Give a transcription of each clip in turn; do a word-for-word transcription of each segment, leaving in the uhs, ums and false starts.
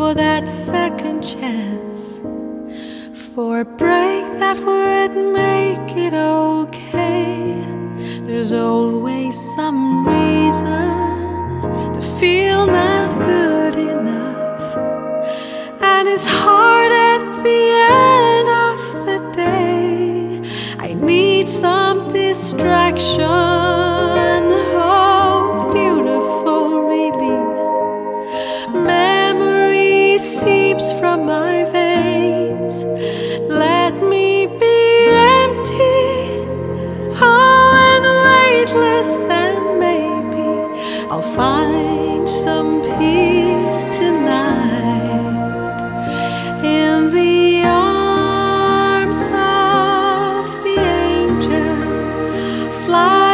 for that second chance, for a break that would make it okay. There's always some reason to feel not good enough, and it's hard at the end of the day. I need some distraction, oh, beautiful release. Memory seeps from my veins. Let me be empty, oh, and weightless, and maybe I'll find some peace tonight in the arms of the angel. Fly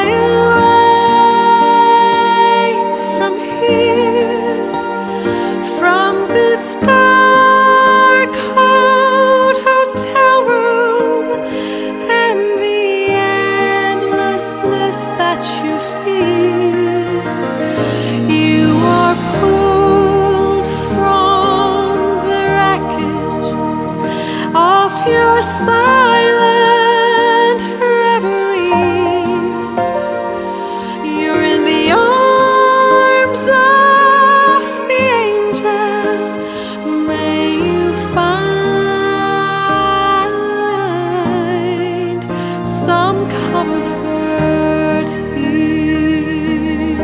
away from here, from this dark cold hotel room, and the endlessness that you feel. You are pulled from the wreckage of your silent reverie. You're in the arms of the angel. May you find some comfort here.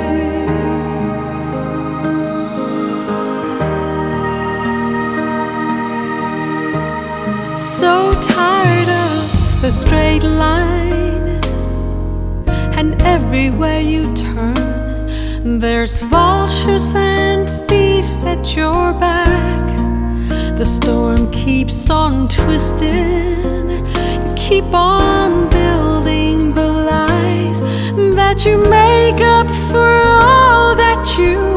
So tired of the straight line, and everywhere you turn there's vultures and thieves at your back. The storm keeps on twisting. You keep on building the lies that you make up for all that you